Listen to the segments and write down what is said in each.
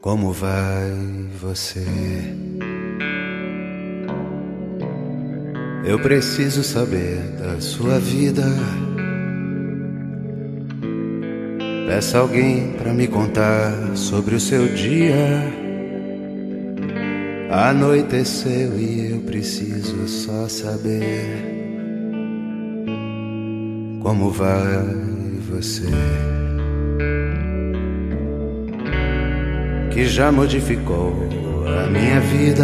Como vai você? Eu preciso saber da sua vida. Peça alguém pra me contar sobre o seu dia. Anoiteceu e eu preciso só saber. Como vai você? Que já modificou a minha vida,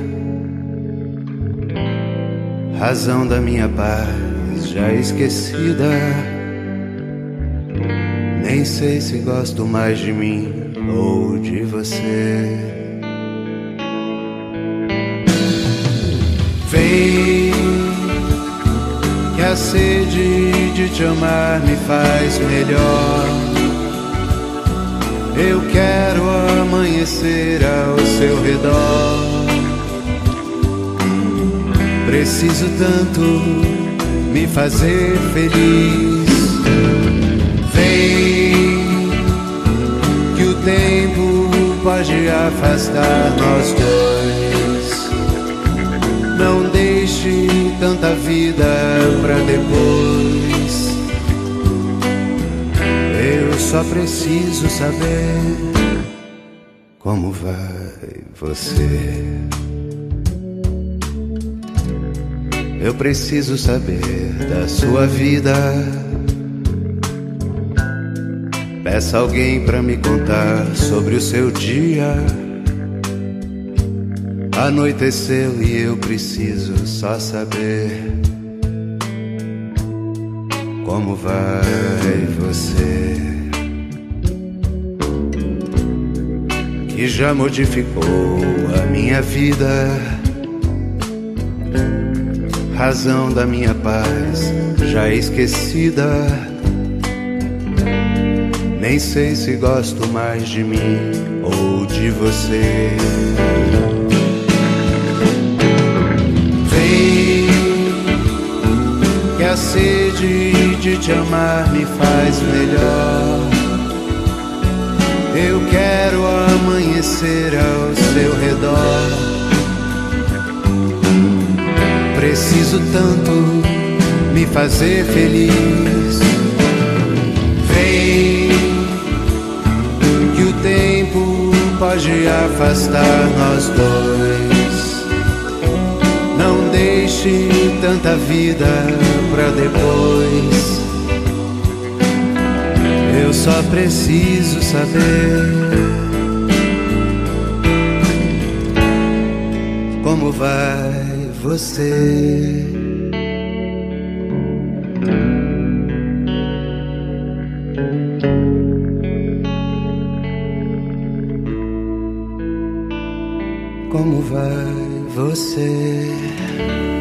razão da minha paz já esquecida. Nem sei se gosto mais de mim ou de você. Vem, que a sede de te amar me faz melhor. Eu quero amanhecer ao seu redor. Preciso tanto me fazer feliz. Vem, que o tempo pode afastar nós dois. Não deixe tanta vida pra depois. Eu só preciso saber como vai você. Eu preciso saber da sua vida. Peça alguém pra me contar sobre o seu dia. Anoiteceu e eu preciso só saber como vai você. Que já modificou a minha vida, razão da minha paz já esquecida. Nem sei se gosto mais de mim ou de você. Vem, que a sede de te amar me faz melhor. Eu quero amanhecer ao seu redor. Preciso tanto me fazer feliz. Vem, que o tempo pode afastar nós dois. Não deixe tanta vida pra depois. Eu só preciso saber como vai você. Como vai você?